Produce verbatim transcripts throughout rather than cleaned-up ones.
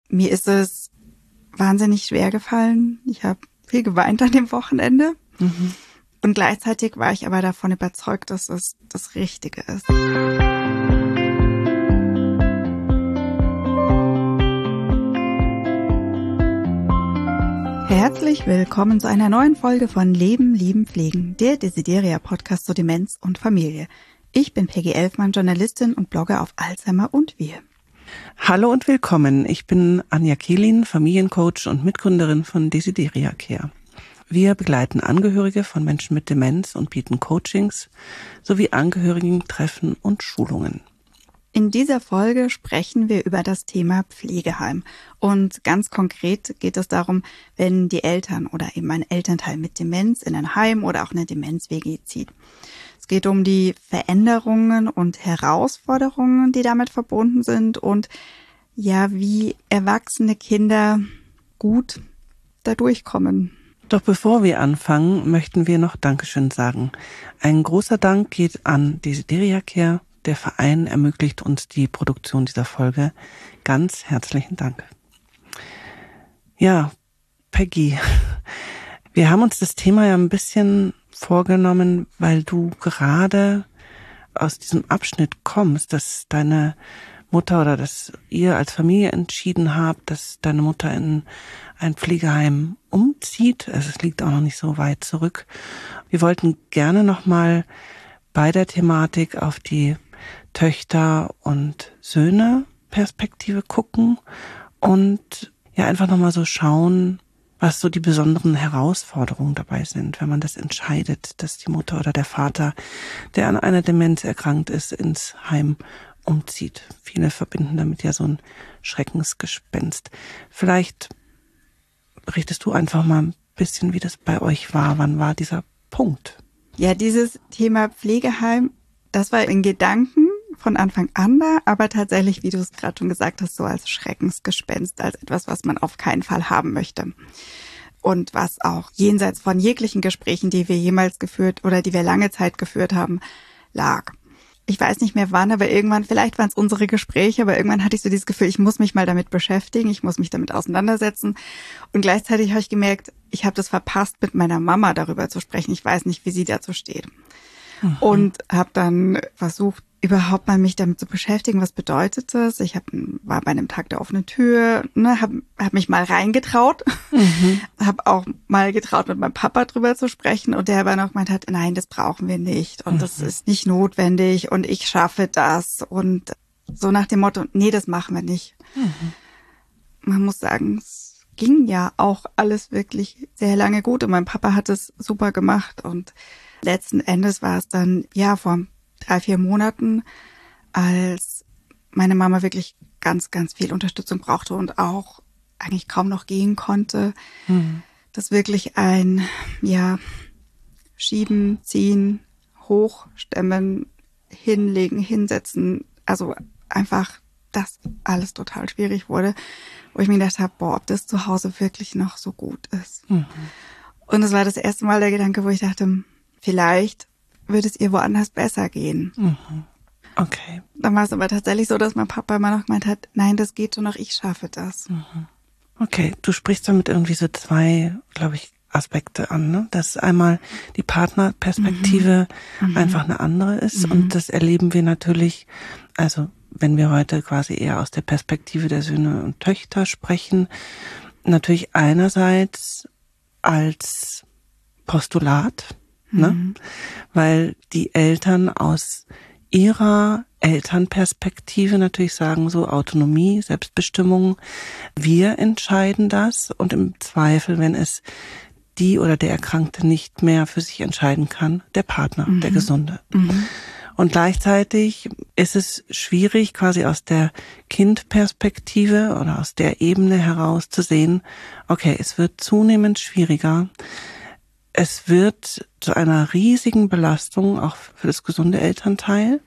Mir ist es wahnsinnig schwer gefallen. Ich habe viel geweint an dem Wochenende. Mhm. Und gleichzeitig war ich aber davon überzeugt, dass es das Richtige ist. Herzlich willkommen zu einer neuen Folge von Leben, Lieben, Pflegen, der Desideria-Podcast zu Demenz und Familie. Ich bin Peggy Elfmann, Journalistin und Blogger auf Alzheimer und wir. Hallo und willkommen. Ich bin Anja Kehlin, Familiencoach und Mitgründerin von Desideria Care. Wir begleiten Angehörige von Menschen mit Demenz und bieten Coachings sowie Angehörigentreffen und Schulungen. In dieser Folge sprechen wir über das Thema Pflegeheim. Und ganz konkret geht es darum, wenn die Eltern oder eben ein Elternteil mit Demenz in ein Heim oder auch eine Demenz-W G zieht. Es geht um die Veränderungen und Herausforderungen, die damit verbunden sind und ja, wie erwachsene Kinder gut da durchkommen. Doch bevor wir anfangen, möchten wir noch Dankeschön sagen. Ein großer Dank geht an Desideria Care. Der Verein ermöglicht uns die Produktion dieser Folge. Ganz herzlichen Dank. Ja, Peggy, wir haben uns das Thema ja ein bisschen vorgenommen, weil du gerade aus diesem Abschnitt kommst, dass deine Mutter oder dass ihr als Familie entschieden habt, dass deine Mutter in ein Pflegeheim umzieht. Also es liegt auch noch nicht so weit zurück. Wir wollten gerne nochmal bei der Thematik auf die Töchter- und Söhne-Perspektive gucken und ja einfach nochmal so schauen, was so die besonderen Herausforderungen dabei sind, wenn man das entscheidet, dass die Mutter oder der Vater, der an einer Demenz erkrankt ist, ins Heim umzieht. Viele verbinden damit ja so ein Schreckensgespenst. Vielleicht berichtest du einfach mal ein bisschen, wie das bei euch war. Wann war dieser Punkt? Ja, dieses Thema Pflegeheim, das war in Gedanken von Anfang an da, aber tatsächlich, wie du es gerade schon gesagt hast, so als Schreckensgespenst, als etwas, was man auf keinen Fall haben möchte. Und was auch jenseits von jeglichen Gesprächen, die wir jemals geführt oder die wir lange Zeit geführt haben, lag. Ich weiß nicht mehr wann, aber irgendwann, vielleicht waren es unsere Gespräche, aber irgendwann hatte ich so dieses Gefühl, ich muss mich mal damit beschäftigen, ich muss mich damit auseinandersetzen. Und gleichzeitig habe ich gemerkt, ich habe das verpasst, mit meiner Mama darüber zu sprechen. Ich weiß nicht, wie sie dazu steht. Mhm. Und habe dann versucht, überhaupt mal mich damit zu beschäftigen, was bedeutet das? Ich hab, war bei einem Tag der offenen Tür, ne, habe hab mich mal reingetraut, mhm. habe auch mal getraut, mit meinem Papa drüber zu sprechen und der aber noch gemeint hat, nein, das brauchen wir nicht und mhm. das ist nicht notwendig und ich schaffe das und so nach dem Motto, nee, das machen wir nicht. Mhm. Man muss sagen, es ging ja auch alles wirklich sehr lange gut und mein Papa hat es super gemacht und letzten Endes war es dann, ja, vor drei, vier Monaten, als meine Mama wirklich ganz, ganz viel Unterstützung brauchte und auch eigentlich kaum noch gehen konnte, mhm. dass wirklich ein, ja, Schieben, Ziehen, Hochstemmen, Hinlegen, Hinsetzen, also einfach das alles total schwierig wurde, wo ich mir gedacht habe, boah, ob das zu Hause wirklich noch so gut ist. Mhm. Und es war das erste Mal der Gedanke, wo ich dachte, vielleicht würde es ihr woanders besser gehen. Mhm. Okay. Dann war es aber tatsächlich so, dass mein Papa immer noch gemeint hat, nein, das geht schon noch, ich schaffe das. Mhm. Okay, du sprichst damit irgendwie so zwei, glaube ich, Aspekte an, ne? Dass einmal die Partnerperspektive mhm. einfach eine andere ist mhm. und das erleben wir natürlich, also wenn wir heute quasi eher aus der Perspektive der Söhne und Töchter sprechen, natürlich einerseits als Postulat, ne? Mhm. Weil die Eltern aus ihrer Elternperspektive natürlich sagen, so Autonomie, Selbstbestimmung, wir entscheiden das und im Zweifel, wenn es die oder der Erkrankte nicht mehr für sich entscheiden kann, der Partner, mhm. der Gesunde. Mhm. Und gleichzeitig ist es schwierig, quasi aus der Kindperspektive oder aus der Ebene heraus zu sehen, okay, es wird zunehmend schwieriger, es wird zu einer riesigen Belastung auch für das gesunde Elternteil.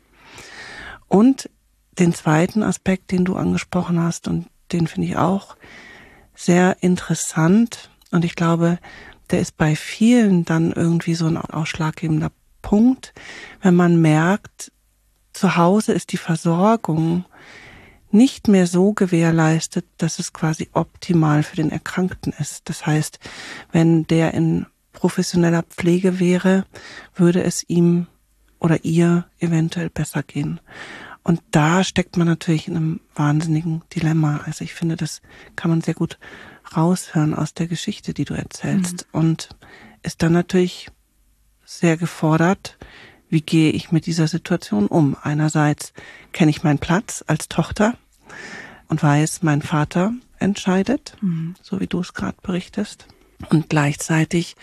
Und den zweiten Aspekt, den du angesprochen hast, und den finde ich auch sehr interessant. Und ich glaube, der ist bei vielen dann irgendwie so ein ausschlaggebender Punkt, wenn man merkt, zu Hause ist die Versorgung nicht mehr so gewährleistet, dass es quasi optimal für den Erkrankten ist. Das heißt, wenn der in professioneller Pflege wäre, würde es ihm oder ihr eventuell besser gehen. Und da steckt man natürlich in einem wahnsinnigen Dilemma. Also ich finde, das kann man sehr gut raushören aus der Geschichte, die du erzählst. Mhm. Und ist dann natürlich sehr gefordert, wie gehe ich mit dieser Situation um? Einerseits kenne ich meinen Platz als Tochter und weiß, mein Vater entscheidet, mhm. so wie du es gerade berichtest. Und gleichzeitig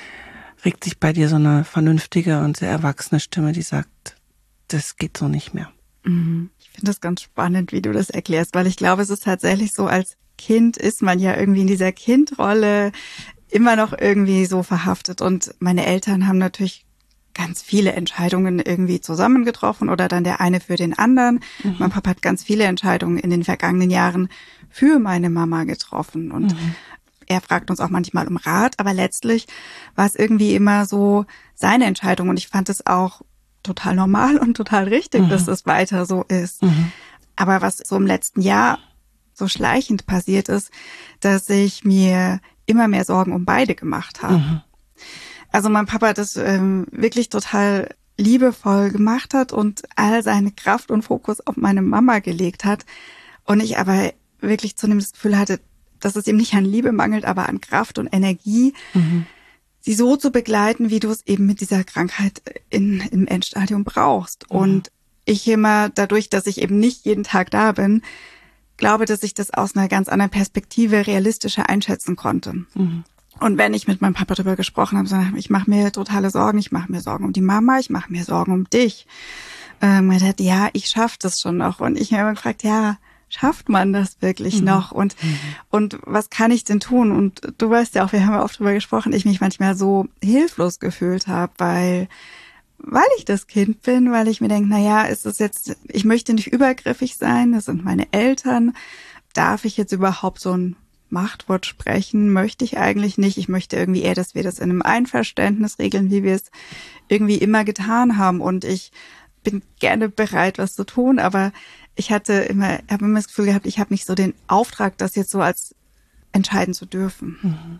regt sich bei dir so eine vernünftige und sehr erwachsene Stimme, die sagt, das geht so nicht mehr. Mhm. Ich finde das ganz spannend, wie du das erklärst, weil ich glaube, es ist tatsächlich so, als Kind ist man ja irgendwie in dieser Kindrolle immer noch irgendwie so verhaftet. Und meine Eltern haben natürlich ganz viele Entscheidungen irgendwie zusammen getroffen oder dann der eine für den anderen. Mhm. Mein Papa hat ganz viele Entscheidungen in den vergangenen Jahren für meine Mama getroffen. Und mhm. er fragt uns auch manchmal um Rat, aber letztlich war es irgendwie immer so seine Entscheidung. Und ich fand es auch total normal und total richtig, mhm. dass das weiter so ist. Mhm. Aber was so im letzten Jahr so schleichend passiert ist, dass ich mir immer mehr Sorgen um beide gemacht habe. Mhm. Also mein Papa hat das ähm, wirklich total liebevoll gemacht hat und all seine Kraft und Fokus auf meine Mama gelegt hat. Und ich aber wirklich zunehmend das Gefühl hatte, dass es ihm nicht an Liebe mangelt, aber an Kraft und Energie, mhm. sie so zu begleiten, wie du es eben mit dieser Krankheit in, im Endstadium brauchst. Mhm. Und ich immer, dadurch, dass ich eben nicht jeden Tag da bin, glaube, dass ich das aus einer ganz anderen Perspektive realistischer einschätzen konnte. Mhm. Und wenn ich mit meinem Papa darüber gesprochen habe, so, ich mache mir totale Sorgen, ich mache mir Sorgen um die Mama, ich mache mir Sorgen um dich. Ähm, er hat, ja, ich schaffe das schon noch. Und ich habe immer gefragt, ja, schafft man das wirklich mhm. noch? Und mhm. und was kann ich denn tun? Und du weißt ja auch, wir haben ja oft darüber gesprochen, ich mich manchmal so hilflos gefühlt habe, weil weil ich das Kind bin, weil ich mir denke, na ja, ist es jetzt, ich möchte nicht übergriffig sein, das sind meine Eltern. Darf ich jetzt überhaupt so ein Machtwort sprechen? Möchte ich eigentlich nicht. Ich möchte irgendwie eher, dass wir das in einem Einverständnis regeln, wie wir es irgendwie immer getan haben. Und ich bin gerne bereit, was zu tun, aber ich hatte immer, habe immer das Gefühl gehabt, ich habe nicht so den Auftrag, das jetzt so als entscheiden zu dürfen. Mhm.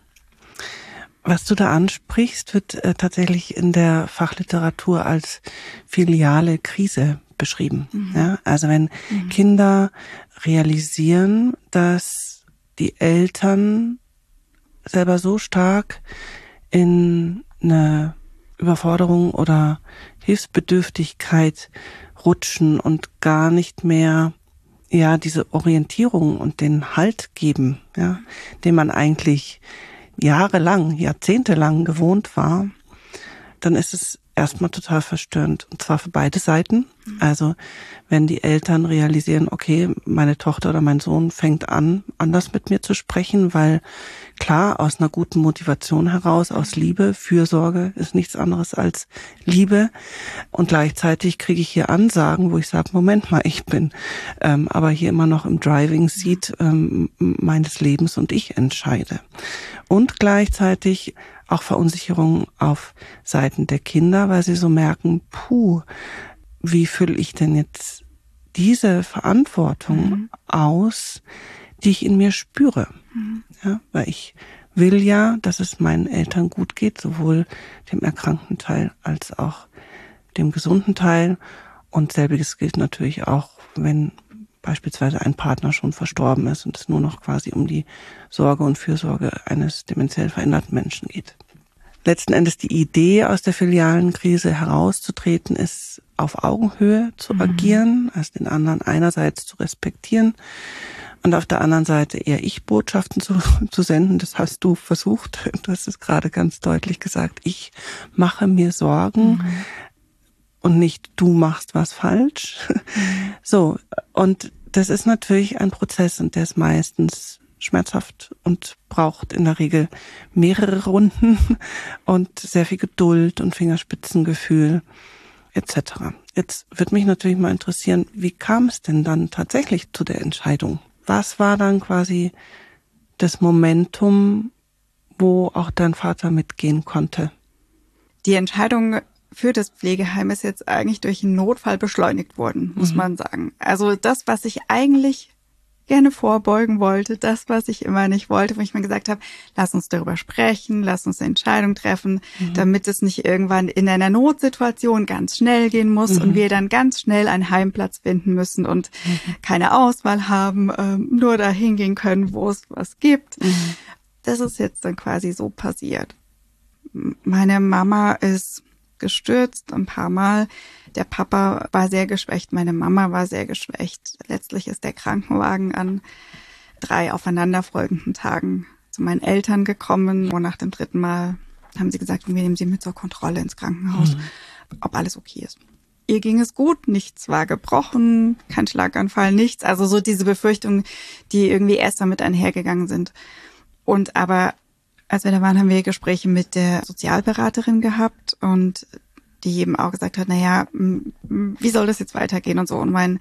Was du da ansprichst, wird äh, tatsächlich in der Fachliteratur als filiale Krise beschrieben. Mhm. Ja? Also wenn mhm. Kinder realisieren, dass die Eltern selber so stark in eine Überforderung oder Hilfsbedürftigkeit rutschen und gar nicht mehr ja diese Orientierung und den Halt geben, ja, den man eigentlich jahrelang, jahrzehntelang gewohnt war, dann ist es erstmal total verstörend. Und zwar für beide Seiten. Also wenn die Eltern realisieren, okay, meine Tochter oder mein Sohn fängt an, anders mit mir zu sprechen, weil klar, aus einer guten Motivation heraus, aus Liebe, Fürsorge ist nichts anderes als Liebe. Und gleichzeitig kriege ich hier Ansagen, wo ich sage, Moment mal, ich bin ähm, aber hier immer noch im Driving Seat ähm, meines Lebens und ich entscheide. Und gleichzeitig auch Verunsicherung auf Seiten der Kinder, weil sie so merken, puh, wie fülle ich denn jetzt diese Verantwortung mhm. aus, die ich in mir spüre? Mhm. Ja, weil ich will ja, dass es meinen Eltern gut geht, sowohl dem erkrankten Teil als auch dem gesunden Teil. Und selbiges gilt natürlich auch, wenn beispielsweise ein Partner schon verstorben ist und es nur noch quasi um die Sorge und Fürsorge eines dementiell veränderten Menschen geht. Letzten Endes die Idee, aus der filialen Krise herauszutreten, ist, auf Augenhöhe zu mhm. agieren, also den anderen einerseits zu respektieren und auf der anderen Seite eher Ich-Botschaften zu, zu senden. Das hast du versucht. Du hast es gerade ganz deutlich gesagt. Ich mache mir Sorgen mhm. und nicht du machst was falsch. Mhm. So, und das ist natürlich ein Prozess und der ist meistens schmerzhaft und braucht in der Regel mehrere Runden und sehr viel Geduld und Fingerspitzengefühl et cetera. Jetzt wird mich natürlich mal interessieren, wie kam es denn dann tatsächlich zu der Entscheidung? Was war dann quasi das Momentum, wo auch dein Vater mitgehen konnte? Die Entscheidung für das Pflegeheim ist jetzt eigentlich durch einen Notfall beschleunigt worden, muss mhm. man sagen. Also das, was ich eigentlich gerne vorbeugen wollte, das, was ich immer nicht wollte, wo ich mir gesagt habe, lass uns darüber sprechen, lass uns eine Entscheidung treffen, mhm. damit es nicht irgendwann in einer Notsituation ganz schnell gehen muss mhm. und wir dann ganz schnell einen Heimplatz finden müssen und mhm. keine Auswahl haben, ähm, nur dahin gehen können, wo es was gibt. Mhm. Das ist jetzt dann quasi so passiert. Meine Mama ist gestürzt ein paar Mal. Der Papa war sehr geschwächt, meine Mama war sehr geschwächt. Letztlich ist der Krankenwagen an drei aufeinanderfolgenden Tagen zu meinen Eltern gekommen. Und nach dem dritten Mal haben sie gesagt, wir nehmen sie mit zur Kontrolle ins Krankenhaus, mhm. ob alles okay ist. Ihr ging es gut, nichts war gebrochen, kein Schlaganfall, nichts. Also so diese Befürchtungen, die irgendwie erst damit einhergegangen sind. Und aber als wir da waren, haben wir Gespräche mit der Sozialberaterin gehabt und die eben auch gesagt hat, na ja, wie soll das jetzt weitergehen und so. Und mein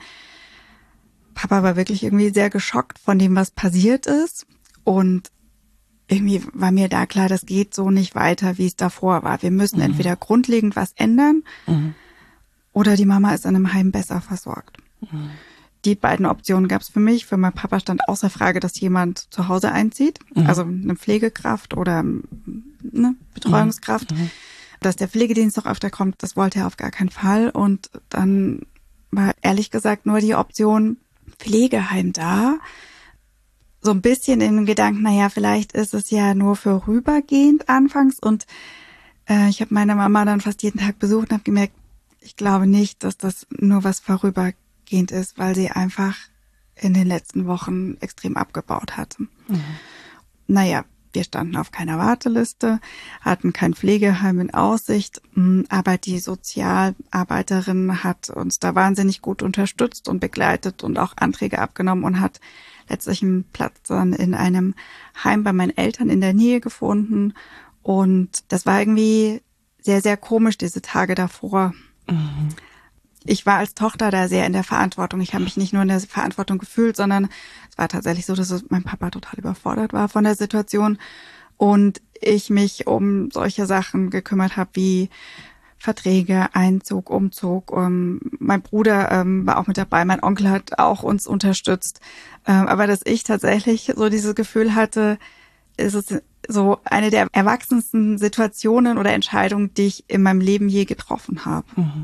Papa war wirklich irgendwie sehr geschockt von dem, was passiert ist. Und irgendwie war mir da klar, das geht so nicht weiter, wie es davor war. Wir müssen mhm. entweder grundlegend was ändern mhm. oder die Mama ist in einem Heim besser versorgt. Mhm. Die beiden Optionen gab es für mich. Für meinen Papa stand außer Frage, dass jemand zu Hause einzieht, mhm. also eine Pflegekraft oder eine Betreuungskraft. Mhm. Dass der Pflegedienst noch öfter kommt, das wollte er auf gar keinen Fall. Und dann war ehrlich gesagt nur die Option Pflegeheim da. So ein bisschen in dem Gedanken, naja, vielleicht ist es ja nur vorübergehend anfangs. Und äh, ich habe meine Mama dann fast jeden Tag besucht und habe gemerkt, ich glaube nicht, dass das nur was vorübergehend ist, weil sie einfach in den letzten Wochen extrem abgebaut hatte. Mhm. Naja, wir standen auf keiner Warteliste, hatten kein Pflegeheim in Aussicht, aber die Sozialarbeiterin hat uns da wahnsinnig gut unterstützt und begleitet und auch Anträge abgenommen und hat letztlich einen Platz dann in einem Heim bei meinen Eltern in der Nähe gefunden. Und das war irgendwie sehr, sehr komisch, diese Tage davor. Mhm. Ich war als Tochter da sehr in der Verantwortung. Ich habe mich nicht nur in der Verantwortung gefühlt, sondern es war tatsächlich so, dass mein Papa total überfordert war von der Situation und ich mich um solche Sachen gekümmert habe wie Verträge, Einzug, Umzug. Um, mein Bruder ähm, war auch mit dabei, mein Onkel hat auch uns unterstützt. Ähm, aber dass ich tatsächlich so dieses Gefühl hatte, ist es so eine der erwachsensten Situationen oder Entscheidungen, die ich in meinem Leben je getroffen habe. Mhm.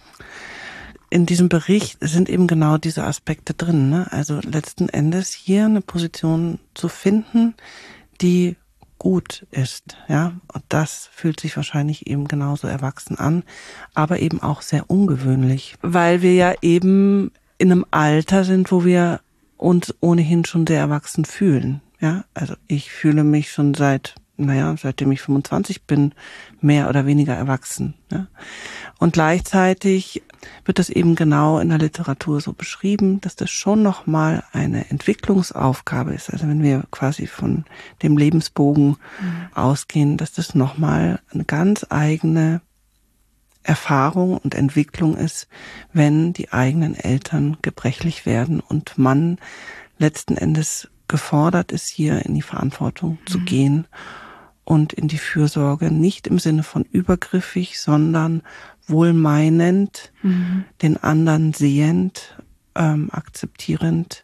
In diesem Bericht sind eben genau diese Aspekte drin, ne? Also letzten Endes hier eine Position zu finden, die gut ist, ja. Und das fühlt sich wahrscheinlich eben genauso erwachsen an, aber eben auch sehr ungewöhnlich, weil wir ja eben in einem Alter sind, wo wir uns ohnehin schon sehr erwachsen fühlen, ja. Also ich fühle mich schon seit naja, seitdem ich fünfundzwanzig bin, mehr oder weniger erwachsen. Ja. Und gleichzeitig wird das eben genau in der Literatur so beschrieben, dass das schon nochmal eine Entwicklungsaufgabe ist. Also wenn wir quasi von dem Lebensbogen mhm. ausgehen, dass das nochmal eine ganz eigene Erfahrung und Entwicklung ist, wenn die eigenen Eltern gebrechlich werden und man letzten Endes gefordert ist, hier in die Verantwortung mhm. zu gehen und in die Fürsorge, nicht im Sinne von übergriffig, sondern wohlmeinend, mhm. den anderen sehend, ähm, akzeptierend,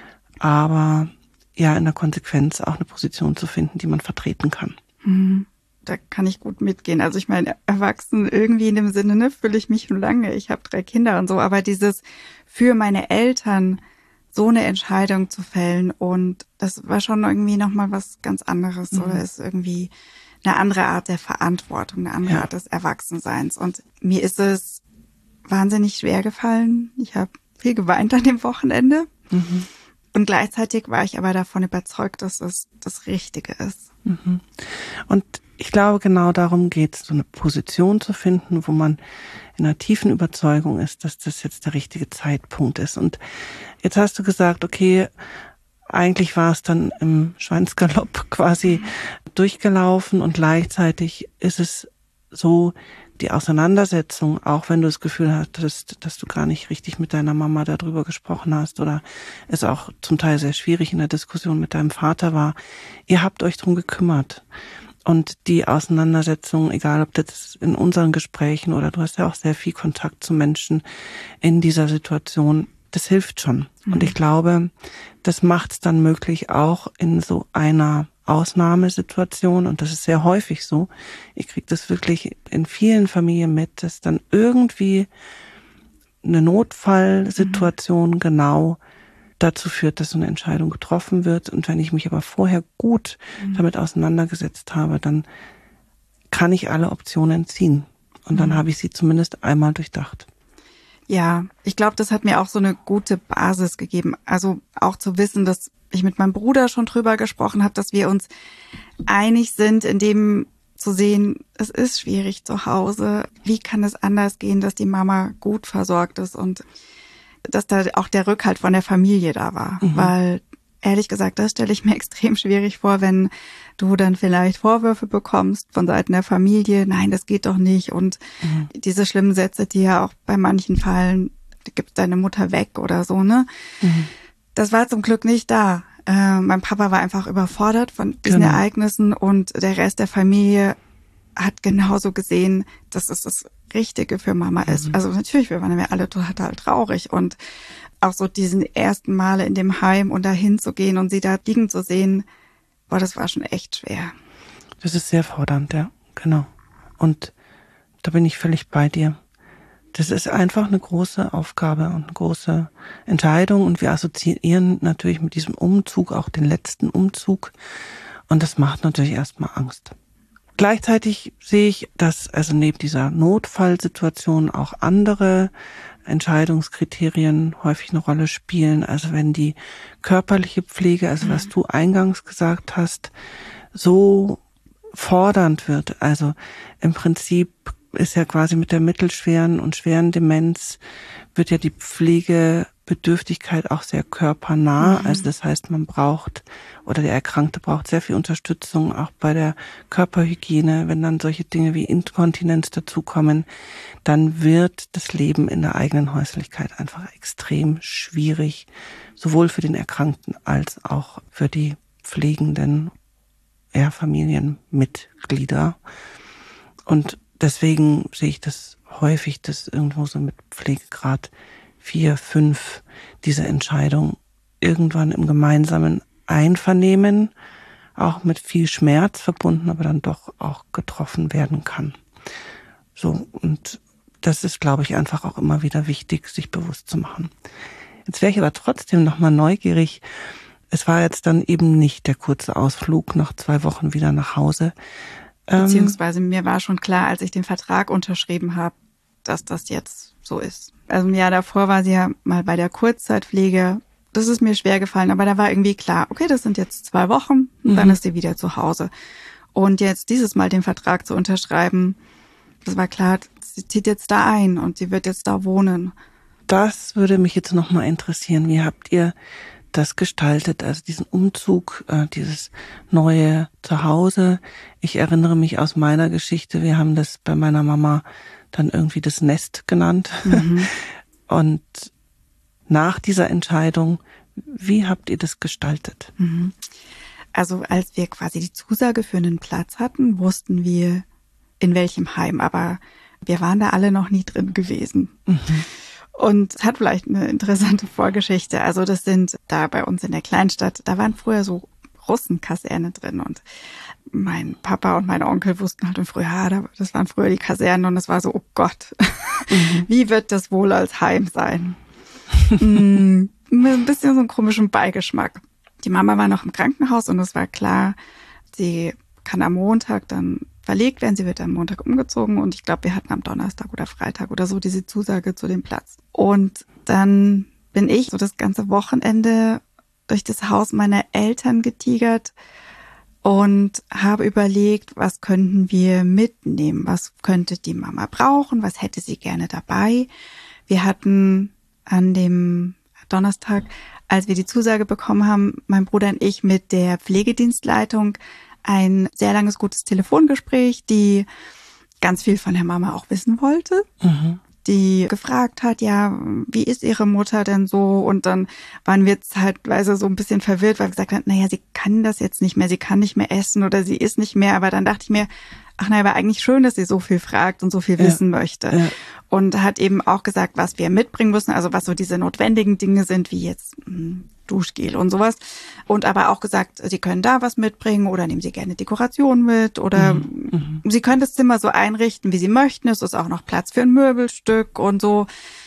aber ja in der Konsequenz auch eine Position zu finden, die man vertreten kann. Mhm. Da kann ich gut mitgehen. Also ich meine, erwachsen irgendwie in dem Sinne, ne, fühle ich mich schon lange. Ich habe drei Kinder und so, aber dieses für meine Eltern so eine Entscheidung zu fällen und das war schon irgendwie nochmal was ganz anderes mhm. oder ist irgendwie eine andere Art der Verantwortung, eine andere ja. Art des Erwachsenseins. Und mir ist es wahnsinnig schwer gefallen. Ich habe viel geweint an dem Wochenende mhm. und gleichzeitig war ich aber davon überzeugt, dass es das Richtige ist. Mhm. Und ich glaube, genau darum geht es, so eine Position zu finden, wo man in einer tiefen Überzeugung ist, dass das jetzt der richtige Zeitpunkt ist. Und jetzt hast du gesagt, okay, eigentlich war es dann im Schweinsgalopp quasi durchgelaufen und gleichzeitig ist es so, die Auseinandersetzung, auch wenn du das Gefühl hattest, dass du gar nicht richtig mit deiner Mama darüber gesprochen hast oder es auch zum Teil sehr schwierig in der Diskussion mit deinem Vater war, ihr habt euch drum gekümmert. Und die Auseinandersetzung, egal ob das in unseren Gesprächen oder du hast ja auch sehr viel Kontakt zu Menschen in dieser Situation, das hilft schon. Mhm. Und ich glaube, das macht es dann möglich, auch in so einer Ausnahmesituation, und das ist sehr häufig so, ich kriege das wirklich in vielen Familien mit, dass dann irgendwie eine Notfallsituation mhm. genau dazu führt, dass so eine Entscheidung getroffen wird. Und wenn ich mich aber vorher gut mhm. damit auseinandergesetzt habe, dann kann ich alle Optionen ziehen. Und dann mhm. habe ich sie zumindest einmal durchdacht. Ja, ich glaube, das hat mir auch so eine gute Basis gegeben. Also auch zu wissen, dass ich mit meinem Bruder schon drüber gesprochen habe, dass wir uns einig sind, in dem zu sehen, es ist schwierig zu Hause. Wie kann es anders gehen, dass die Mama gut versorgt ist und dass da auch der Rückhalt von der Familie da war. Mhm. Weil, ehrlich gesagt, das stelle ich mir extrem schwierig vor, wenn du dann vielleicht Vorwürfe bekommst von Seiten der Familie. Nein, das geht doch nicht. Und mhm. diese schlimmen Sätze, die ja auch bei manchen fallen, gibst deine Mutter weg oder so, ne? Mhm. Das war zum Glück nicht da. Äh, mein Papa war einfach überfordert von diesen genau. Ereignissen und der Rest der Familie hat genauso gesehen, dass es das Richtige für Mama ist. Mhm. Also natürlich, wir waren ja alle total traurig und auch so diesen ersten Male in dem Heim und da hinzugehen und sie da liegen zu sehen, boah, das war schon echt schwer. Das ist sehr fordernd, ja, genau. Und da bin ich völlig bei dir. Das ist einfach eine große Aufgabe und eine große Entscheidung und wir assoziieren natürlich mit diesem Umzug auch den letzten Umzug und das macht natürlich erstmal Angst. Gleichzeitig sehe ich, dass also neben dieser Notfallsituation auch andere Entscheidungskriterien häufig eine Rolle spielen. Also wenn die körperliche Pflege, also was du eingangs gesagt hast, so fordernd wird, also im Prinzip ist ja quasi mit der mittelschweren und schweren Demenz wird ja die Pflegebedürftigkeit auch sehr körpernah. Mhm. Also das heißt, man braucht oder der Erkrankte braucht sehr viel Unterstützung, auch bei der Körperhygiene. Wenn dann solche Dinge wie Inkontinenz dazukommen, dann wird das Leben in der eigenen Häuslichkeit einfach extrem schwierig, sowohl für den Erkrankten als auch für die pflegenden ja, Familienmitglieder. Und deswegen sehe ich das häufig, dass irgendwo so mit Pflegegrad vier, fünf diese Entscheidung irgendwann im gemeinsamen Einvernehmen, auch mit viel Schmerz verbunden, aber dann doch auch getroffen werden kann. So, und das ist, glaube ich, einfach auch immer wieder wichtig, sich bewusst zu machen. Jetzt wäre ich aber trotzdem nochmal neugierig. Es war jetzt dann eben nicht der kurze Ausflug nach zwei Wochen wieder nach Hause. Beziehungsweise mir war schon klar, als ich den Vertrag unterschrieben habe, dass das jetzt so ist. Also ein Jahr davor war sie ja mal bei der Kurzzeitpflege. Das ist mir schwer gefallen, aber da war irgendwie klar, okay, das sind jetzt zwei Wochen und mhm. dann ist sie wieder zu Hause. Und jetzt dieses Mal den Vertrag zu unterschreiben, das war klar, sie zieht jetzt da ein und sie wird jetzt da wohnen. Das würde mich jetzt nochmal interessieren. Wie habt ihr das gestaltet, also diesen Umzug, äh, dieses neue Zuhause? Ich erinnere mich aus meiner Geschichte, wir haben das bei meiner Mama dann irgendwie das Nest genannt. Mhm. Und nach dieser Entscheidung, wie habt ihr das gestaltet? Mhm. Also als wir quasi die Zusage für einen Platz hatten, wussten wir, in welchem Heim, aber wir waren da alle noch nie drin gewesen. Mhm. Und es hat vielleicht eine interessante Vorgeschichte. Also das sind da bei uns in der Kleinstadt, da waren früher so Russenkaserne drin und mein Papa und mein Onkel wussten halt im Frühjahr, das waren früher die Kasernen und es war so, oh Gott, mhm. wie wird das wohl als Heim sein? mm, ein bisschen so einen komischen Beigeschmack. Die Mama war noch im Krankenhaus und es war klar, sie kann am Montag dann verlegt werden. Sie wird am Montag umgezogen und ich glaube, wir hatten am Donnerstag oder Freitag oder so diese Zusage zu dem Platz. Und dann bin ich so das ganze Wochenende durch das Haus meiner Eltern getigert und habe überlegt, was könnten wir mitnehmen? Was könnte die Mama brauchen? Was hätte sie gerne dabei? Wir hatten an dem Donnerstag, als wir die Zusage bekommen haben, mein Bruder und ich mit der Pflegedienstleitung ein sehr langes, gutes Telefongespräch, die ganz viel von der Mama auch wissen wollte. Mhm. die gefragt hat, ja, wie ist ihre Mutter denn so? Und dann waren wir zeitweise so ein bisschen verwirrt, weil wir gesagt haben, naja, sie kann das jetzt nicht mehr, sie kann nicht mehr essen oder sie isst nicht mehr. Aber dann dachte ich mir, ach naja, aber eigentlich schön, dass sie so viel fragt und so viel ja. wissen möchte. Ja. Und hat eben auch gesagt, was wir mitbringen müssen, also was so diese notwendigen Dinge sind, wie jetzt mh, Duschgel und sowas. Und aber auch gesagt, sie können da was mitbringen oder nehmen sie gerne Dekoration mit oder mhm. sie können das Zimmer so einrichten, wie sie möchten. Es ist auch noch Platz für ein Möbelstück und so.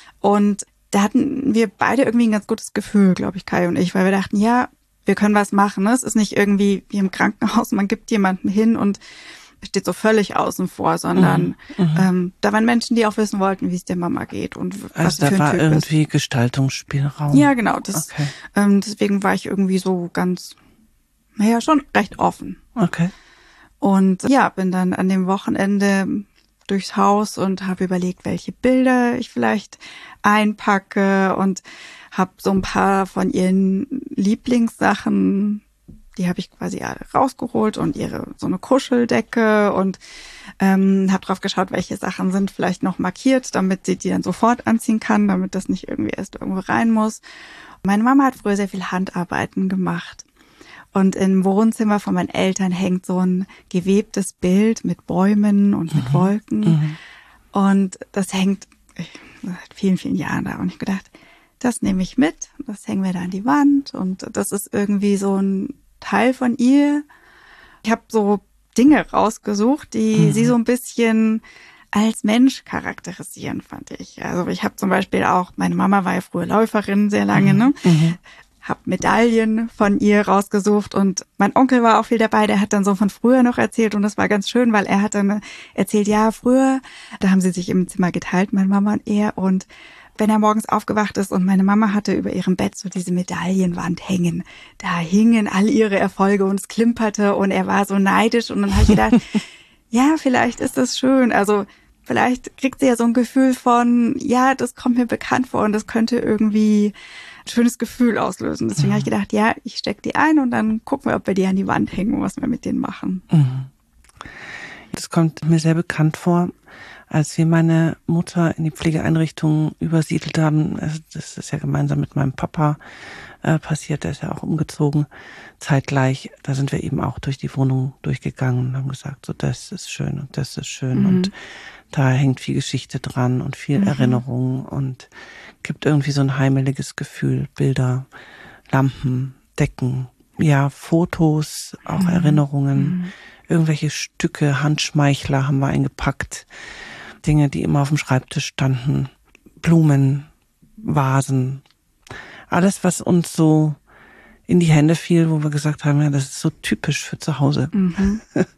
Und da hatten wir beide irgendwie ein ganz gutes Gefühl, glaube ich, Kai und ich, weil wir dachten, ja, wir können was machen. Es ist nicht irgendwie wie im Krankenhaus, man gibt jemanden hin und steht so völlig außen vor, sondern mhm, ähm, da waren Menschen, die auch wissen wollten, wie es der Mama geht und also was sie für ein da war Typ irgendwie ist. Gestaltungsspielraum. Ja, genau. Das, okay. ähm, deswegen war ich irgendwie so ganz, naja, schon recht offen. Okay. Und ja, bin dann an dem Wochenende durchs Haus und habe überlegt, welche Bilder ich vielleicht einpacke und habe so ein paar von ihren Lieblingssachen, die habe ich quasi alle rausgeholt und ihre so eine Kuscheldecke und ähm, habe drauf geschaut, welche Sachen sind vielleicht noch markiert, damit sie die dann sofort anziehen kann, damit das nicht irgendwie erst irgendwo rein muss. Meine Mama hat früher sehr viel Handarbeiten gemacht und im Wohnzimmer von meinen Eltern hängt so ein gewebtes Bild mit Bäumen und mit mhm. Wolken mhm. und das hängt seit vielen, vielen Jahren da und ich gedacht, das nehme ich mit, das hängen wir da an die Wand und das ist irgendwie so ein Teil von ihr. Ich habe so Dinge rausgesucht, die mhm. sie so ein bisschen als Mensch charakterisieren, fand ich. Also ich habe zum Beispiel auch, meine Mama war ja früher Läuferin sehr lange, mhm. ne? Mhm. Habe Medaillen von ihr rausgesucht und mein Onkel war auch viel dabei, der hat dann so von früher noch erzählt und das war ganz schön, weil er hat dann erzählt, ja, früher, da haben sie sich im Zimmer geteilt, meine Mama und er, und wenn er morgens aufgewacht ist und meine Mama hatte über ihrem Bett so diese Medaillenwand hängen. Da hingen all ihre Erfolge und es klimperte und er war so neidisch und dann habe ich gedacht, ja, vielleicht ist das schön. Also vielleicht kriegt sie ja so ein Gefühl von, ja, das kommt mir bekannt vor und das könnte irgendwie ein schönes Gefühl auslösen. Deswegen mhm. habe ich gedacht, ja, ich stecke die ein und dann gucken wir, ob wir die an die Wand hängen und was wir mit denen machen. Mhm. Das kommt mir sehr bekannt vor. Als wir meine Mutter in die Pflegeeinrichtung übersiedelt haben, also das ist ja gemeinsam mit meinem Papa äh, passiert, der ist ja auch umgezogen, zeitgleich, da sind wir eben auch durch die Wohnung durchgegangen und haben gesagt, so das ist schön und das ist schön mhm. und da hängt viel Geschichte dran und viel mhm. Erinnerung und gibt irgendwie so ein heimeliges Gefühl, Bilder, Lampen, Decken, ja, Fotos, auch mhm. Erinnerungen, mhm. irgendwelche Stücke, Handschmeichler haben wir eingepackt, Dinge, die immer auf dem Schreibtisch standen, Blumen, Vasen, alles, was uns so in die Hände fiel, wo wir gesagt haben, ja, das ist so typisch für zu Hause mhm.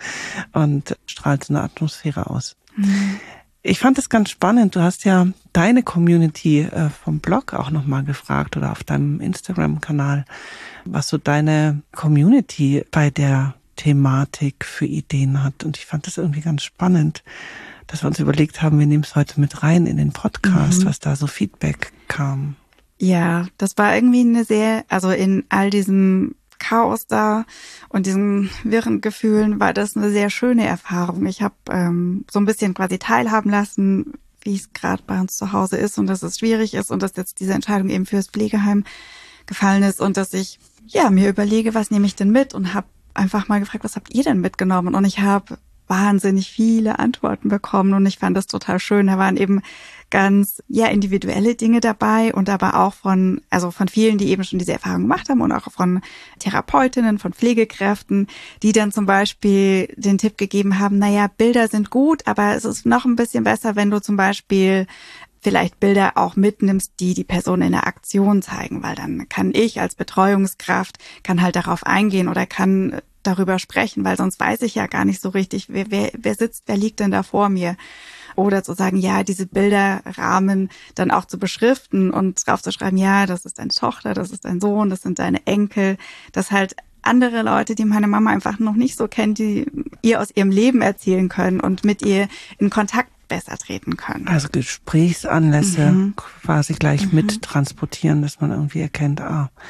und strahlt so eine Atmosphäre aus. Mhm. Ich fand es ganz spannend, du hast ja deine Community äh, vom Blog auch nochmal gefragt oder auf deinem Instagram-Kanal, was so deine Community bei der Thematik für Ideen hat. Und ich fand das irgendwie ganz spannend, dass wir uns überlegt haben, wir nehmen es heute mit rein in den Podcast, mhm. was da so Feedback kam. Ja, das war irgendwie eine sehr, also in all diesem Chaos da und diesen wirren Gefühlen war das eine sehr schöne Erfahrung. Ich habe ähm, so ein bisschen quasi teilhaben lassen, wie es gerade bei uns zu Hause ist und dass es schwierig ist und dass jetzt diese Entscheidung eben fürs Pflegeheim gefallen ist und dass ich ja mir überlege, was nehme ich denn mit und habe einfach mal gefragt, was habt ihr denn mitgenommen? Und ich habe wahnsinnig viele Antworten bekommen und ich fand das total schön. Da waren eben ganz ja individuelle Dinge dabei und aber auch von also von vielen, die eben schon diese Erfahrung gemacht haben und auch von Therapeutinnen, von Pflegekräften, die dann zum Beispiel den Tipp gegeben haben, naja, Bilder sind gut, aber es ist noch ein bisschen besser, wenn du zum Beispiel vielleicht Bilder auch mitnimmst, die die Person in der Aktion zeigen, weil dann kann ich als Betreuungskraft, kann halt darauf eingehen oder kann darüber sprechen, weil sonst weiß ich ja gar nicht so richtig, wer, wer, wer sitzt, wer liegt denn da vor mir. Oder zu sagen, ja, diese Bilderrahmen dann auch zu beschriften und drauf zu schreiben, ja, das ist deine Tochter, das ist dein Sohn, das sind deine Enkel, dass halt andere Leute, die meine Mama einfach noch nicht so kennt, die ihr aus ihrem Leben erzählen können und mit ihr in Kontakt besser treten können. Also Gesprächsanlässe mhm. quasi gleich mhm. mit transportieren, dass man irgendwie erkennt, ah,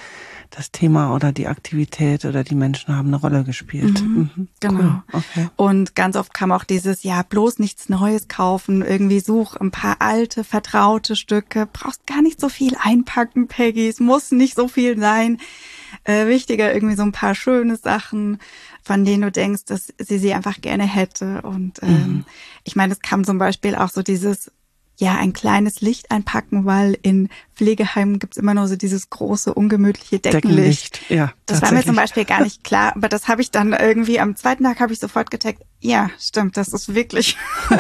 das Thema oder die Aktivität oder die Menschen haben eine Rolle gespielt. Mhm, mhm. Genau. Cool. Okay. Und ganz oft kam auch dieses, ja, bloß nichts Neues kaufen, irgendwie such ein paar alte, vertraute Stücke, brauchst gar nicht so viel einpacken, Peggy, es muss nicht so viel sein. Äh, wichtiger irgendwie so ein paar schöne Sachen, von denen du denkst, dass sie sie einfach gerne hätte. Und ähm, Mhm. ich meine, es kam zum Beispiel auch so dieses, ja, ein kleines Licht einpacken, weil in Pflegeheimen gibt's immer nur so dieses große, ungemütliche Deckenlicht. Deckenlicht, ja. Das war mir zum Beispiel gar nicht klar, aber das habe ich dann irgendwie am zweiten Tag habe ich sofort getaggt. Ja, stimmt, das ist wirklich,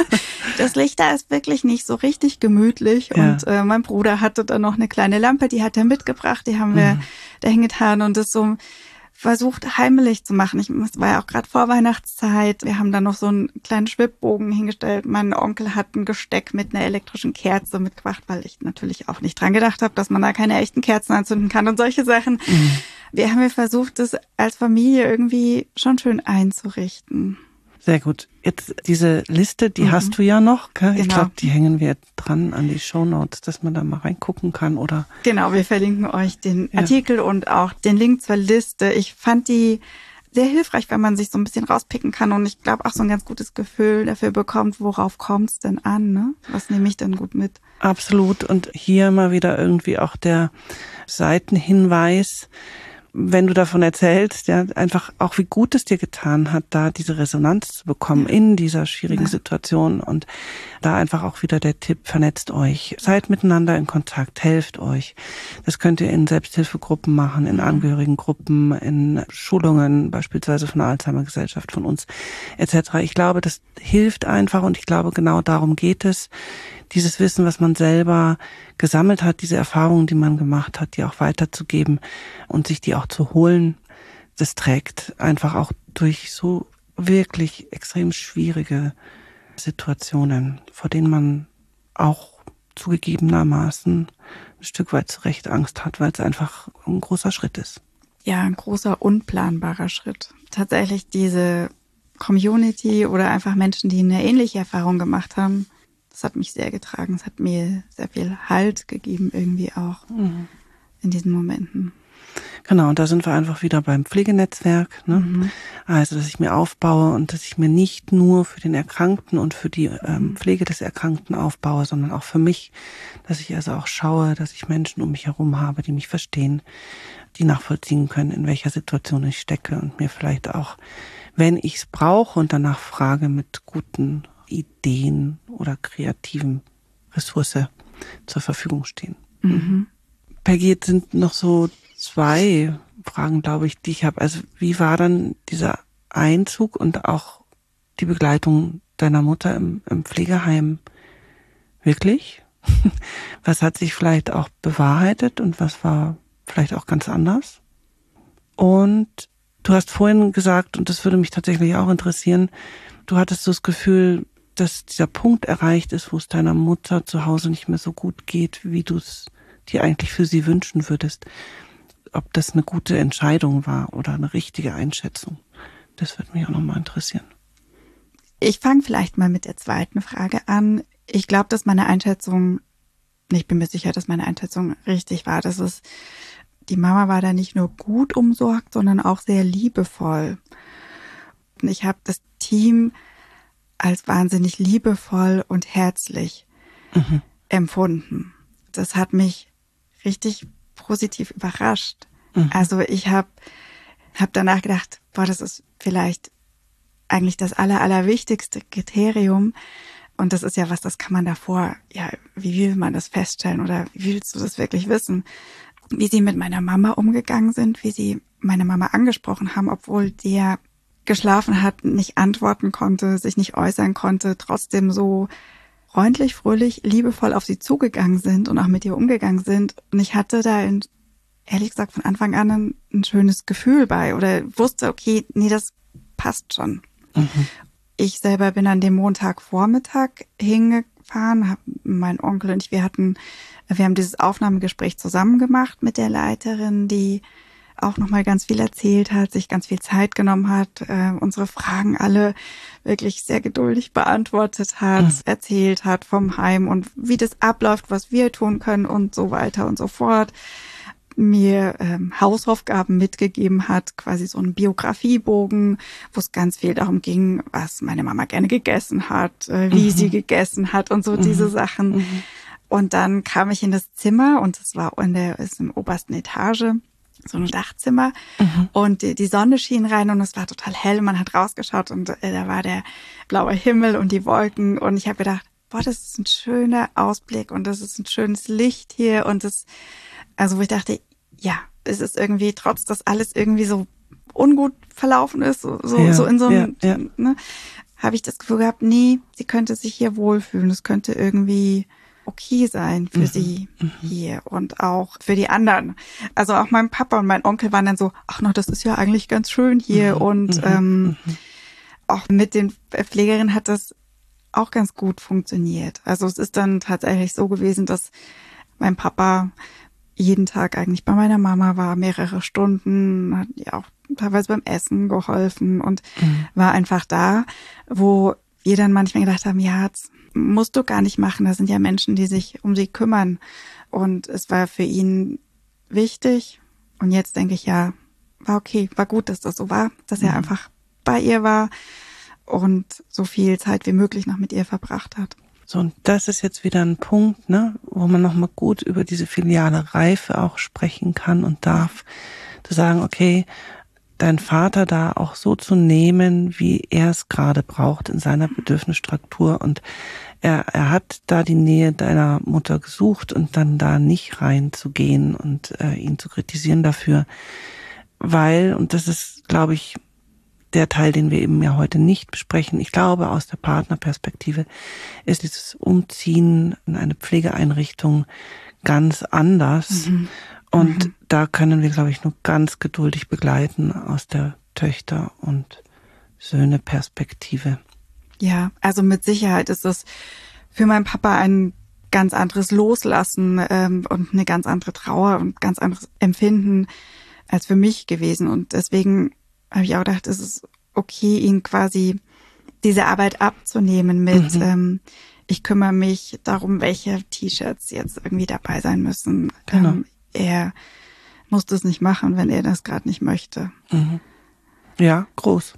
das Licht da ist wirklich nicht so richtig gemütlich. Ja. Und äh, mein Bruder hatte dann noch eine kleine Lampe, die hat er mitgebracht, die haben wir Mhm. dahin getan und das so versucht heimelig zu machen. Ich, es war ja auch gerade Vorweihnachtszeit. Wir haben dann noch so einen kleinen Schwibbogen hingestellt. Mein Onkel hat ein Gesteck mit einer elektrischen Kerze mitgebracht, weil ich natürlich auch nicht dran gedacht habe, dass man da keine echten Kerzen anzünden kann und solche Sachen. Mhm. Wir haben ja versucht, das als Familie irgendwie schon schön einzurichten. Sehr gut. Jetzt diese Liste, die mhm. hast du ja noch, gell? Ich Genau. glaube, die hängen wir dran an die Shownotes, dass man da mal reingucken kann, oder? Genau, wir verlinken euch den Ja. Artikel und auch den Link zur Liste. Ich fand die sehr hilfreich, wenn man sich so ein bisschen rauspicken kann und ich glaube auch so ein ganz gutes Gefühl dafür bekommt, worauf kommt es denn an, ne? Was nehme ich denn gut mit? Absolut. Und hier mal wieder irgendwie auch der Seitenhinweis, wenn du davon erzählst, ja, einfach auch wie gut es dir getan hat, da diese Resonanz zu bekommen in dieser schwierigen ja. Situation und da einfach auch wieder der Tipp, vernetzt euch, seid miteinander in Kontakt, helft euch. Das könnt ihr in Selbsthilfegruppen machen, in Angehörigengruppen, in Schulungen, beispielsweise von der Alzheimer-Gesellschaft, von uns et cetera. Ich glaube, das hilft einfach und ich glaube, genau darum geht es, dieses Wissen, was man selber gesammelt hat, diese Erfahrungen, die man gemacht hat, die auch weiterzugeben und sich die auch zu holen, das trägt einfach auch durch so wirklich extrem schwierige Situationen, vor denen man auch zugegebenermaßen ein Stück weit zu Recht Angst hat, weil es einfach ein großer Schritt ist. Ja, ein großer, unplanbarer Schritt. Tatsächlich diese Community oder einfach Menschen, die eine ähnliche Erfahrung gemacht haben, das hat mich sehr getragen. Es hat mir sehr viel Halt gegeben irgendwie auch mhm. in diesen Momenten. Genau, und da sind wir einfach wieder beim Pflegenetzwerk. Ne? Mhm. Also, dass ich mir aufbaue und dass ich mir nicht nur für den Erkrankten und für die ähm, Pflege des Erkrankten aufbaue, sondern auch für mich, dass ich also auch schaue, dass ich Menschen um mich herum habe, die mich verstehen, die nachvollziehen können, in welcher Situation ich stecke und mir vielleicht auch, wenn ich es brauche und danach frage, mit guten Ideen oder kreativen Ressource zur Verfügung stehen. Mhm. Peggy, jetzt sind noch so zwei Fragen, glaube ich, die ich habe. Also wie war dann dieser Einzug und auch die Begleitung deiner Mutter im, im Pflegeheim wirklich? Was hat sich vielleicht auch bewahrheitet und was war vielleicht auch ganz anders? Und du hast vorhin gesagt, und das würde mich tatsächlich auch interessieren, du hattest so das Gefühl, dass dieser Punkt erreicht ist, wo es deiner Mutter zu Hause nicht mehr so gut geht, wie du es dir eigentlich für sie wünschen würdest. Ob das eine gute Entscheidung war oder eine richtige Einschätzung. Das würde mich auch nochmal interessieren. Ich fange vielleicht mal mit der zweiten Frage an. Ich glaube, dass meine Einschätzung, ich bin mir sicher, dass meine Einschätzung richtig war. Dass es, die Mama war da nicht nur gut umsorgt, sondern auch sehr liebevoll. Und ich habe das Team als wahnsinnig liebevoll und herzlich mhm. empfunden. Das hat mich richtig positiv überrascht. Mhm. Also ich habe hab danach gedacht, boah, das ist vielleicht eigentlich das aller, allerwichtigste Kriterium. Und das ist ja was, das kann man davor, ja, wie will man das feststellen oder wie willst du das wirklich wissen? Wie sie mit meiner Mama umgegangen sind, wie sie meine Mama angesprochen haben, obwohl der geschlafen hat, nicht antworten konnte, sich nicht äußern konnte, trotzdem so freundlich, fröhlich, liebevoll auf sie zugegangen sind und auch mit ihr umgegangen sind. Und ich hatte da in, ehrlich gesagt von Anfang an ein, ein schönes Gefühl bei oder wusste, okay, nee, das passt schon. Mhm. Ich selber bin an dem Montagvormittag hingefahren, hab, mein Onkel und ich, wir hatten, wir haben dieses Aufnahmegespräch zusammen gemacht mit der Leiterin, die auch nochmal ganz viel erzählt hat, sich ganz viel Zeit genommen hat, äh, unsere Fragen alle wirklich sehr geduldig beantwortet hat, mhm. erzählt hat vom Heim und wie das abläuft, was wir tun können und so weiter und so fort. mir ähm, Hausaufgaben mitgegeben hat, quasi so einen Biografiebogen, wo es ganz viel darum ging, was meine Mama gerne gegessen hat, äh, wie mhm. sie gegessen hat und so mhm. diese Sachen. Mhm. Und dann kam ich in das Zimmer und es war in der ist im obersten Etage, so ein Dachzimmer mhm. und die, die Sonne schien rein und es war total hell. Man hat rausgeschaut und äh, da war der blaue Himmel und die Wolken und ich habe gedacht, boah, das ist ein schöner Ausblick und das ist ein schönes Licht hier und das, also wo ich dachte, ja, es ist irgendwie, trotz dass alles irgendwie so ungut verlaufen ist, so, so, ja, so in so einem, ja, ja. ne, habe ich das Gefühl gehabt, nee, sie könnte sich hier wohlfühlen, es könnte irgendwie okay sein für mhm. sie mhm. hier und auch für die anderen. Also auch mein Papa und mein Onkel waren dann so, ach no, das ist ja eigentlich ganz schön hier mhm. und mhm. ähm, mhm. auch mit den Pflegerinnen hat das auch ganz gut funktioniert. Also es ist dann tatsächlich so gewesen, dass mein Papa jeden Tag eigentlich bei meiner Mama war, mehrere Stunden, hat ihr auch teilweise beim Essen geholfen und mhm. war einfach da, wo wir dann manchmal gedacht haben, ja, das musst du gar nicht machen, da sind ja Menschen, die sich um sie kümmern. Und es war für ihn wichtig und jetzt denke ich, ja, war okay, war gut, dass das so war, dass mhm. er einfach bei ihr war und so viel Zeit wie möglich noch mit ihr verbracht hat. So, und das ist jetzt wieder ein Punkt, ne, wo man nochmal gut über diese filiale Reife auch sprechen kann und darf, zu sagen, okay, dein Vater da auch so zu nehmen, wie er es gerade braucht in seiner Bedürfnisstruktur und er, er hat da die Nähe deiner Mutter gesucht und dann da nicht reinzugehen und äh, ihn zu kritisieren dafür, weil, und das ist, glaube ich, der Teil, den wir eben ja heute nicht besprechen. Ich glaube, aus der Partnerperspektive ist dieses Umziehen in eine Pflegeeinrichtung ganz anders. Mhm. Und mhm. da können wir, glaube ich, nur ganz geduldig begleiten aus der Töchter- und Söhne-Perspektive. Ja, also mit Sicherheit ist es für meinen Papa ein ganz anderes Loslassen ähm, und eine ganz andere Trauer und ganz anderes Empfinden als für mich gewesen. Und deswegen habe ich auch gedacht, es ist okay, ihn quasi diese Arbeit abzunehmen mit, mhm. ähm, ich kümmere mich darum, welche T-Shirts jetzt irgendwie dabei sein müssen. Genau. Ähm, er muss das nicht machen, wenn er das gerade nicht möchte. Mhm. Ja, groß.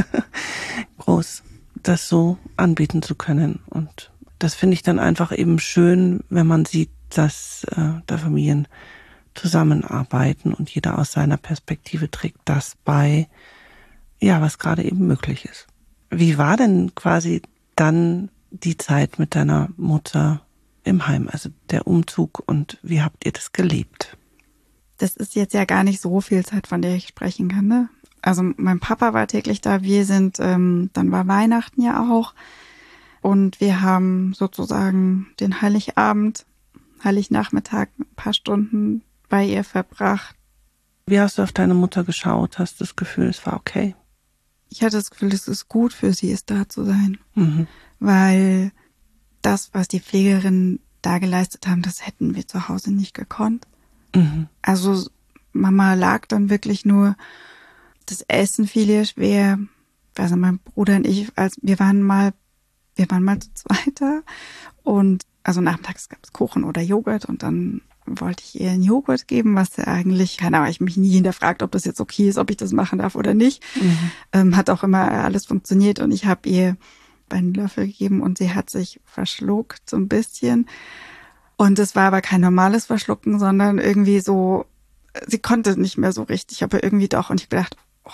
groß, das so anbieten zu können. Und das finde ich dann einfach eben schön, wenn man sieht, dass äh, da Familien zusammenarbeiten und jeder aus seiner Perspektive trägt das bei, ja, was gerade eben möglich ist. Wie war denn quasi dann die Zeit mit deiner Mutter im Heim, also der Umzug und wie habt ihr das gelebt? Das ist jetzt ja gar nicht so viel Zeit, von der ich sprechen kann, ne? Also mein Papa war täglich da, wir sind, ähm, dann war Weihnachten ja auch und wir haben sozusagen den Heiligabend, Heilignachmittag ein paar Stunden bei ihr verbracht. Wie hast du auf deine Mutter geschaut? Hast du das Gefühl, es war okay? Ich hatte das Gefühl, es ist gut für sie, es da zu sein. Mhm. Weil das, was die Pflegerinnen da geleistet haben, das hätten wir zu Hause nicht gekonnt. Mhm. Also Mama lag dann wirklich nur, das Essen fiel ihr schwer. Also mein Bruder und ich, als wir waren mal, wir waren mal zu zweit da und also nachmittags gab es Kuchen oder Joghurt und dann wollte ich ihr einen Joghurt geben, was ja eigentlich, keine Ahnung, ich mich nie hinterfragt, ob das jetzt okay ist, ob ich das machen darf oder nicht. Mhm. Ähm, hat auch immer alles funktioniert und ich habe ihr einen Löffel gegeben und sie hat sich verschluckt so ein bisschen. Und es war aber kein normales Verschlucken, sondern irgendwie so, sie konnte nicht mehr so richtig, aber irgendwie doch. Und ich habe gedacht, oh.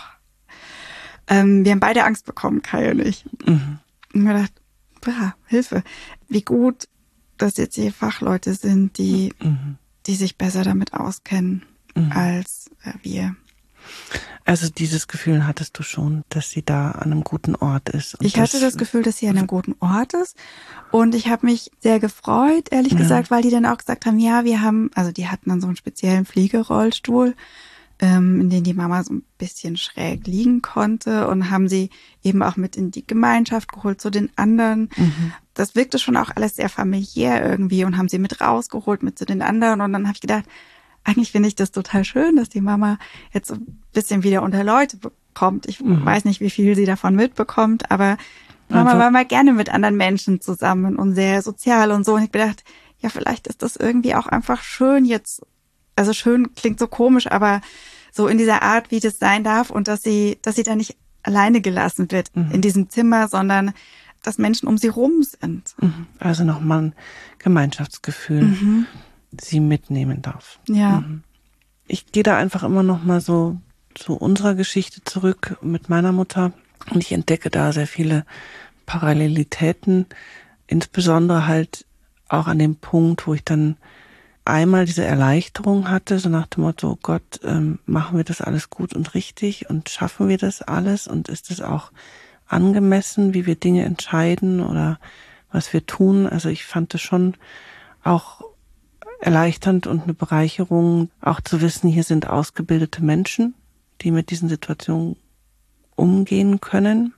ähm, wir haben beide Angst bekommen, Kai und ich. Mhm. Und mir gedacht, bah, Hilfe. Wie gut, dass jetzt hier Fachleute sind, die, mhm. die sich besser damit auskennen mhm. als äh, wir. Also dieses Gefühl hattest du schon, dass sie da an einem guten Ort ist. Und ich hatte das, das Gefühl, dass sie an einem guten Ort ist. Und ich habe mich sehr gefreut, ehrlich ja. gesagt, weil die dann auch gesagt haben, ja, wir haben, also die hatten dann so einen speziellen Fliegerollstuhl, ähm, in dem die Mama so ein bisschen schräg liegen konnte und haben sie eben auch mit in die Gemeinschaft geholt zu den anderen. Mhm. Das wirkte schon auch alles sehr familiär irgendwie und haben sie mit rausgeholt mit zu den anderen. Und dann habe ich gedacht, eigentlich finde ich das total schön, dass die Mama jetzt so ein bisschen wieder unter Leute bekommt. Ich mhm. weiß nicht, wie viel sie davon mitbekommt, aber Mama war mal gerne mit anderen Menschen zusammen und sehr sozial und so. Und ich habe gedacht, ja, vielleicht ist das irgendwie auch einfach schön, jetzt also schön klingt so komisch, aber so in dieser Art, wie das sein darf und dass sie, dass sie da nicht alleine gelassen wird mhm. in diesem Zimmer, sondern dass Menschen um sie rum sind. Mhm. Also nochmal ein Gemeinschaftsgefühl, mhm. sie mitnehmen darf. Ja. Mhm. Ich gehe da einfach immer noch mal so zu unserer Geschichte zurück mit meiner Mutter und ich entdecke da sehr viele Parallelitäten, insbesondere halt auch an dem Punkt, wo ich dann einmal diese Erleichterung hatte, so nach dem Motto, oh Gott, ähm, machen wir das alles gut und richtig und schaffen wir das alles und ist es auch angemessen, wie wir Dinge entscheiden oder was wir tun. Also ich fand es schon auch erleichternd und eine Bereicherung, auch zu wissen, hier sind ausgebildete Menschen, die mit diesen Situationen umgehen können.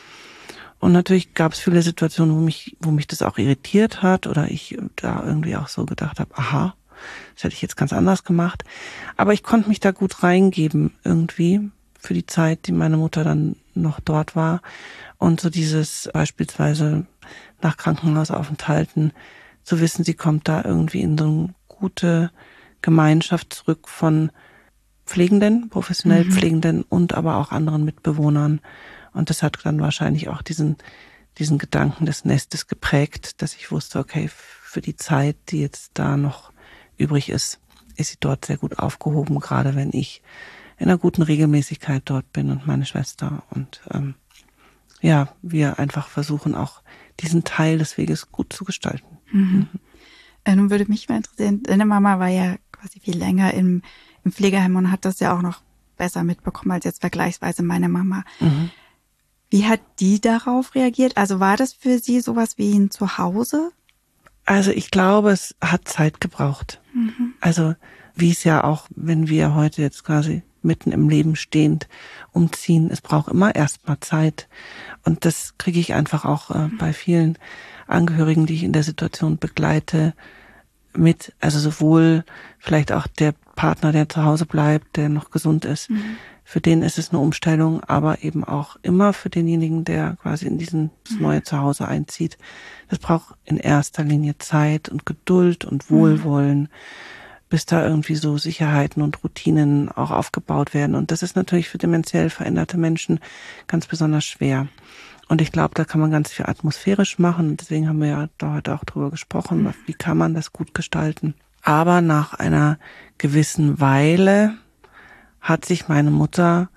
Und natürlich gab es viele Situationen, wo mich, wo mich das auch irritiert hat oder ich da irgendwie auch so gedacht habe, aha, das hätte ich jetzt ganz anders gemacht. Aber ich konnte mich da gut reingeben irgendwie für die Zeit, die meine Mutter dann noch dort war. Und so dieses beispielsweise nach Krankenhausaufenthalten zu wissen, sie kommt da irgendwie in so eine gute Gemeinschaft zurück von Pflegenden, professionell mhm. Pflegenden und aber auch anderen Mitbewohnern. Und das hat dann wahrscheinlich auch diesen, diesen Gedanken des Nestes geprägt, dass ich wusste, okay, für die Zeit, die jetzt da noch übrig ist, ist sie dort sehr gut aufgehoben, gerade wenn ich in einer guten Regelmäßigkeit dort bin und meine Schwester. Und ähm, ja, wir einfach versuchen auch diesen Teil des Weges gut zu gestalten. Mhm. Mhm. Äh, nun würde mich mal interessieren, deine Mama war ja quasi viel länger im, im Pflegeheim und hat das ja auch noch besser mitbekommen als jetzt vergleichsweise meine Mama. Mhm. Wie hat die darauf reagiert? Also war das für sie sowas wie ein Zuhause? Also ich glaube, es hat Zeit gebraucht. Mhm. Also wie es ja auch, wenn wir heute jetzt quasi mitten im Leben stehend umziehen, es braucht immer erstmal Zeit. Und das kriege ich einfach auch äh, bei vielen Angehörigen, die ich in der Situation begleite, mit. Also sowohl vielleicht auch der Partner, der zu Hause bleibt, der noch gesund ist, mhm. für den ist es eine Umstellung, aber eben auch immer für denjenigen, der quasi in diesen, das neue Zuhause einzieht. Das braucht in erster Linie Zeit und Geduld und Wohlwollen, mhm. bis da irgendwie so Sicherheiten und Routinen auch aufgebaut werden. Und das ist natürlich für dementiell veränderte Menschen ganz besonders schwer. Und ich glaube, da kann man ganz viel atmosphärisch machen. Und deswegen haben wir ja da heute auch drüber gesprochen, mhm. wie kann man das gut gestalten. Aber nach einer gewissen Weile hat sich meine Mutter,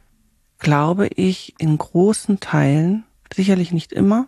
glaube ich, in großen Teilen, sicherlich nicht immer,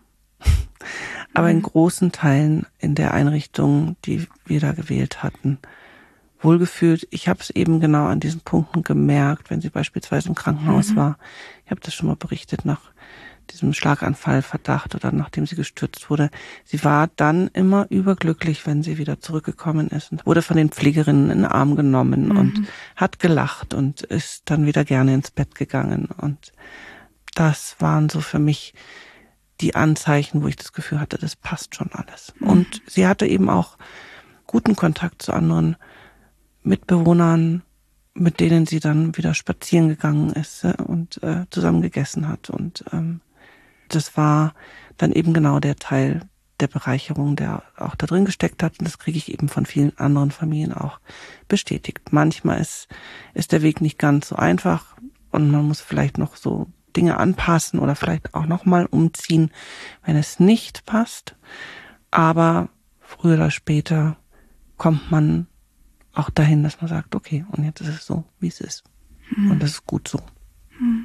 aber in großen Teilen in der Einrichtung, die wir da gewählt hatten, wohlgefühlt. Ich habe es eben genau an diesen Punkten gemerkt, wenn sie beispielsweise im Krankenhaus mhm. war. Ich habe das schon mal berichtet nach diesem Schlaganfallverdacht oder nachdem sie gestürzt wurde. Sie war dann immer überglücklich, wenn sie wieder zurückgekommen ist und wurde von den Pflegerinnen in den Arm genommen mhm. und hat gelacht und ist dann wieder gerne ins Bett gegangen. Und das waren so für mich die Anzeichen, wo ich das Gefühl hatte, das passt schon alles. Mhm. Und sie hatte eben auch guten Kontakt zu anderen Mitbewohnern, mit denen sie dann wieder spazieren gegangen ist und äh, zusammen gegessen hat. Und ähm, das war dann eben genau der Teil der Bereicherung, der auch da drin gesteckt hat. Und das kriege ich eben von vielen anderen Familien auch bestätigt. Manchmal ist, ist der Weg nicht ganz so einfach und man muss vielleicht noch so Dinge anpassen oder vielleicht auch nochmal umziehen, wenn es nicht passt. Aber früher oder später kommt man auch dahin, dass man sagt, okay, und jetzt ist es so, wie es ist. Mhm. Und das ist gut so. Mhm.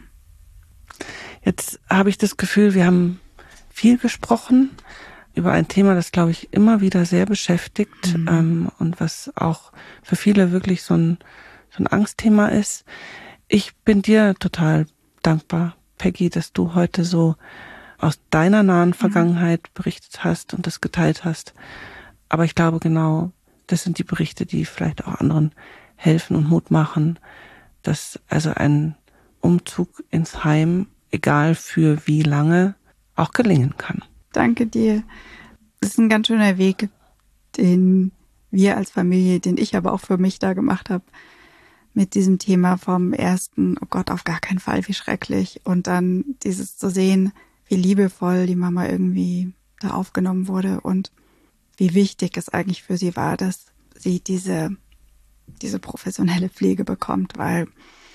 Jetzt habe ich das Gefühl, wir haben viel gesprochen über ein Thema, das, glaube ich, immer wieder sehr beschäftigt mhm. ähm, und was auch für viele wirklich so ein, so ein Angstthema ist. Ich bin dir total dankbar, Peggy, dass du heute so aus deiner nahen Vergangenheit berichtet hast und das geteilt hast. Aber ich glaube genau, das sind die Berichte, die vielleicht auch anderen helfen und Mut machen, dass also ein Umzug ins Heim, egal für wie lange, auch gelingen kann. Danke dir. Das ist ein ganz schöner Weg, den wir als Familie, den ich aber auch für mich da gemacht habe, mit diesem Thema vom ersten, oh Gott, auf gar keinen Fall, wie schrecklich. Und dann dieses zu sehen, wie liebevoll die Mama irgendwie da aufgenommen wurde und wie wichtig es eigentlich für sie war, dass sie diese diese professionelle Pflege bekommt, weil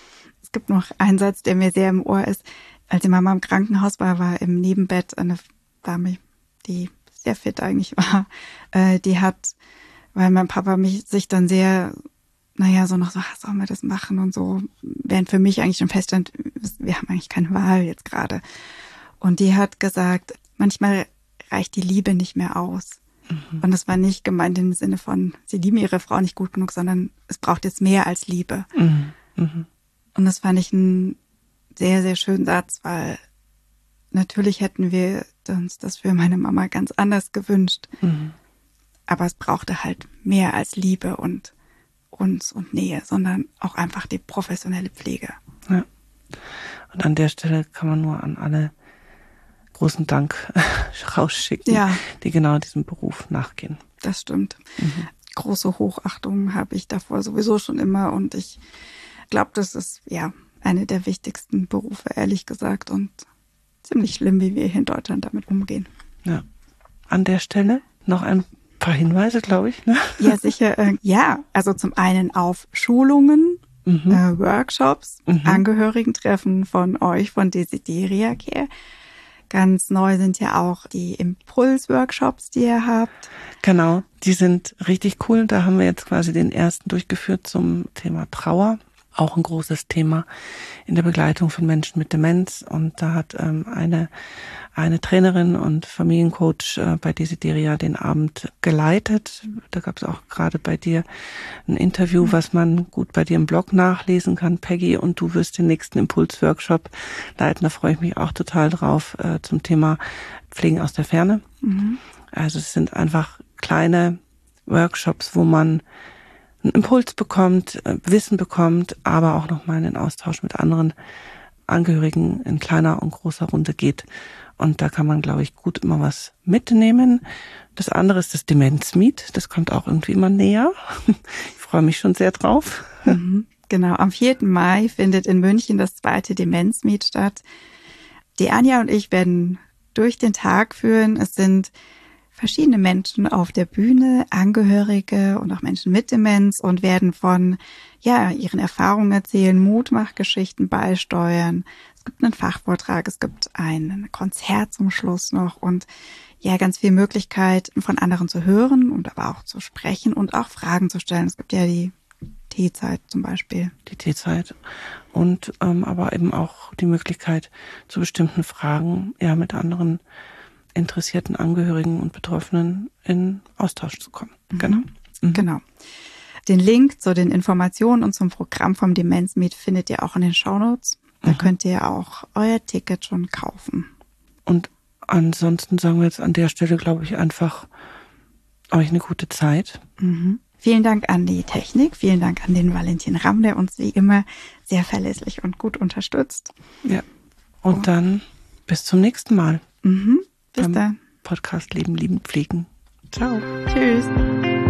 es gibt noch einen Satz, der mir sehr im Ohr ist. Als die Mama im Krankenhaus war, war im Nebenbett eine Dame, die sehr fit eigentlich war, äh, die hat, weil mein Papa mich sich dann sehr, naja, so noch so, ach, sollen wir das machen und so, während für mich eigentlich schon feststand, wir haben eigentlich keine Wahl jetzt gerade. Und die hat gesagt, manchmal reicht die Liebe nicht mehr aus. Mhm. Und das war nicht gemeint im Sinne von, sie lieben ihre Frau nicht gut genug, sondern es braucht jetzt mehr als Liebe. Mhm. Mhm. Und das fand ich einen sehr, sehr schönen Satz, weil natürlich hätten wir uns das für meine Mama ganz anders gewünscht. Mhm. Aber es brauchte halt mehr als Liebe und uns und Nähe, sondern auch einfach die professionelle Pflege. Ja. Und an der Stelle kann man nur an alle großen Dank rausschicken, ja, die genau diesem Beruf nachgehen. Das stimmt. Mhm. Große Hochachtung habe ich davor sowieso schon immer und ich glaube, das ist ja eine der wichtigsten Berufe, ehrlich gesagt, und ziemlich schlimm, wie wir hier in Deutschland damit umgehen. Ja. An der Stelle noch ein paar Hinweise, glaube ich. Ne? Ja, sicher. Äh, ja, also zum einen auf Schulungen, mhm. äh, Workshops, mhm. Angehörigentreffen von euch, von Desideria Care. Ganz neu sind ja auch die Impuls-Workshops, die ihr habt. Genau, die sind richtig cool. Da haben wir jetzt quasi den ersten durchgeführt zum Thema Trauer. Auch ein großes Thema in der Begleitung von Menschen mit Demenz. Und da hat ähm, eine eine Trainerin und Familiencoach äh, bei Desideria den Abend geleitet. Da gab es auch gerade bei dir ein Interview, was man gut bei dir im Blog nachlesen kann, Peggy. Und du wirst den nächsten Impuls-Workshop leiten. Da freue ich mich auch total drauf äh, zum Thema Pflegen aus der Ferne. Mhm. Also es sind einfach kleine Workshops, wo man einen Impuls bekommt, Wissen bekommt, aber auch nochmal in den Austausch mit anderen Angehörigen in kleiner und großer Runde geht. Und da kann man, glaube ich, gut immer was mitnehmen. Das andere ist das Demenz-Meet. Das kommt auch irgendwie immer näher. Ich freue mich schon sehr drauf. Mhm, genau, am vierten Mai findet in München das zweite Demenz-Meet statt. Die Anja und ich werden durch den Tag führen. Es sind verschiedene Menschen auf der Bühne, Angehörige und auch Menschen mit Demenz und werden von ja ihren Erfahrungen erzählen, Mutmachgeschichten beisteuern. Es gibt einen Fachvortrag, es gibt ein Konzert zum Schluss noch und ja ganz viel Möglichkeit von anderen zu hören und aber auch zu sprechen und auch Fragen zu stellen. Es gibt ja die Teezeit zum Beispiel. Die Teezeit und ähm, aber eben auch die Möglichkeit zu bestimmten Fragen ja mit anderen interessierten Angehörigen und Betroffenen in Austausch zu kommen. Mhm. Genau. Mhm. Genau. Den Link zu den Informationen und zum Programm vom Demenz-Meet findet ihr auch in den Shownotes. Da mhm. könnt ihr auch euer Ticket schon kaufen. Und ansonsten sagen wir jetzt an der Stelle, glaube ich, einfach euch eine gute Zeit. Mhm. Vielen Dank an die Technik, vielen Dank an den Valentin Ramm, der uns wie immer sehr verlässlich und gut unterstützt. Ja. Und oh. dann bis zum nächsten Mal. Mhm. Bis dann. Podcast Leben, Lieben, Pflegen. Ciao. Tschüss.